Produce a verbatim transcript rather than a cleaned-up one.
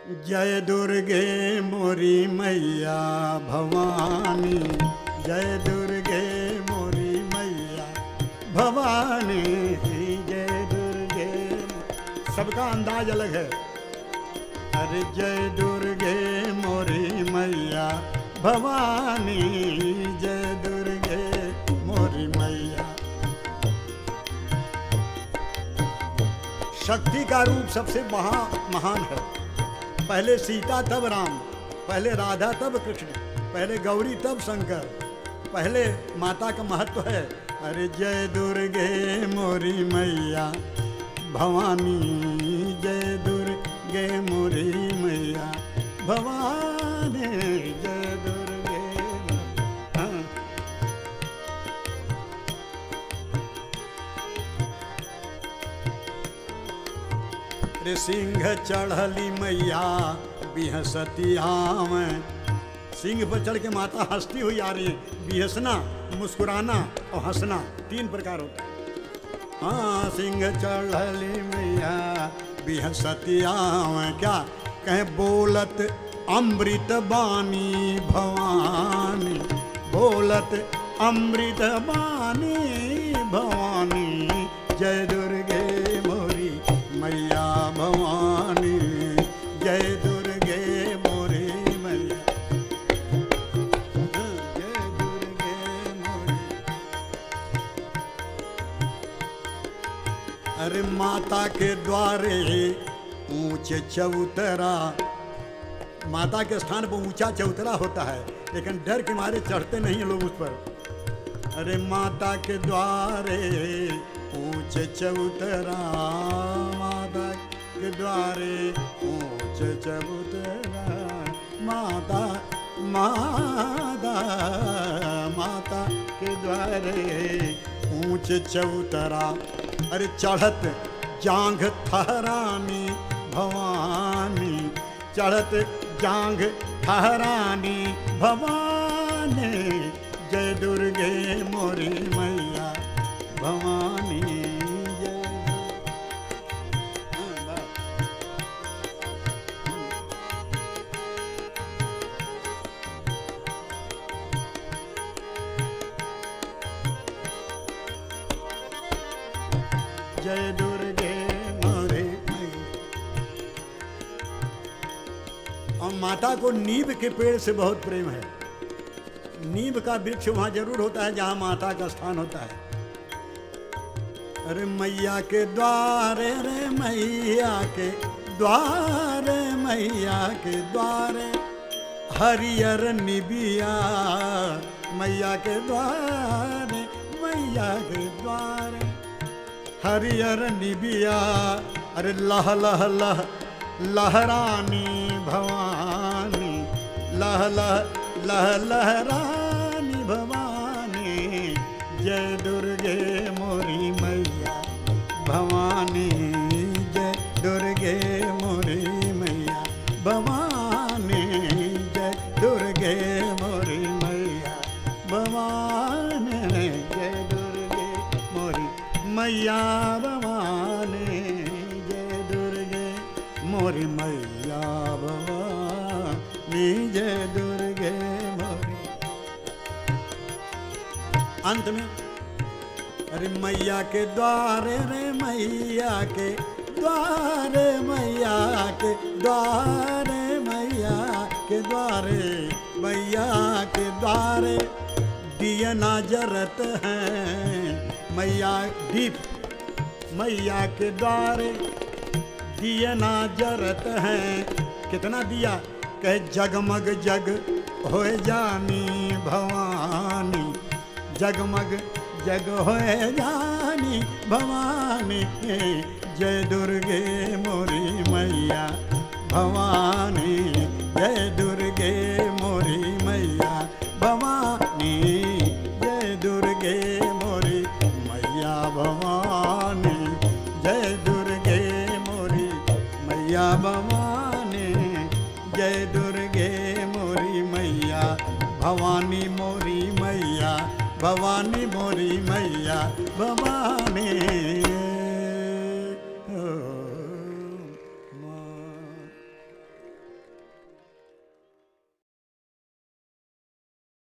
जय दुर्गे मोरी मैया भवानी, जय दुर्गे मोरी मैया भवानी, जय दुर्गे। सबका अंदाज अलग है। अरे जय दुर्गे मोरी मैया भवानी, जय दुर्गे मोरी मैया। शक्ति का रूप सबसे महा महान है। पहले सीता तब राम, पहले राधा तब कृष्ण, पहले गौरी तब शंकर, पहले माता का महत्व है। अरे जय दुर्गे मोरी मैया भवानी, जय दुर्गे मोरी मैया भवानी, जय दुर्गे। हाँ। रे सिंह चढ़ली मैया बिहसतिया में। सिंह पर चढ़ के माता हंसती हुई आ रही है। बिहसना, मुस्कुराना और हंसना तीन प्रकार होता है। हाँ, सिंह चढ़ली मैया बिहसतिया में। क्या कहे? बोलत अमृत बानी भवानी, बोलत अमृत बानी भवानी, जय दुर्गे मोरी मैया भवानी, जय दुर्गे मोरी मैया, जय दुर्गे मोरी। अरे माता के द्वारे ऊंचे चौतरा, माता के स्थान पर ऊंचा चौतरा होता है, लेकिन डर के मारे चढ़ते नहीं लोग उस पर। अरे माता के द्वारे ऊंचे चौतरा, माता के द्वारे ऊंचे चौतरा, माता माता माता के द्वारे ऊंचे चौतरा। अरे चढ़त जांघ ठहरानी भवानी, चढ़त जांघ ठहरानी भवानी, जय दुर्गे मोरी मैया भवानी, जय। जय दुर्गे मोरी मैया। और माता को नीम के पेड़ से बहुत प्रेम है। नीम का वृक्ष वहां जरूर होता है जहां माता का स्थान होता है। अरे मैया के द्वारे, रे मैया के द्वारे, मैया के द्वारे हरियर निबिया, मैया के द्वारे, मैया के द्वारे हरियर निबिया। अरे लह लह लह लहरानी भवानी, लह लह लह लहरानी भवानी, जय दुर्गे मोरी मैया भवानी, जय दुर्गे मोरी मैया भवानी, जय दुर्गे मोरी मैया भवानी, जय दुर्गे मोरी मैया भवानी, जय दुर्गे मोरी मैया भवानी, जय दुर्गे मोरी। अंत में अरे मैया के द्वारे, रे मैया के द्वारे, मैया के द्वारे, मैया के द्वारे, मैया के द्वारे दिया ना जरत हैं मैया, दीप मैया के द्वारे दिया ना जरत हैं। कितना दिया? कहे जगमग जग होए जानी भवानी, जगमग जग होए जानी भवानी, जय दुर्गे मोरी मैया भवानी, जय दुर्गे मोरी मैया भवानी, जय दुर्गे मोरी मैया भवानी, जय दुर्गे मोरी मैया भवानी, जय दुर्गे मोरी मैया भवानी, मोरी मैया भवानी, मोरी मैया भवानी।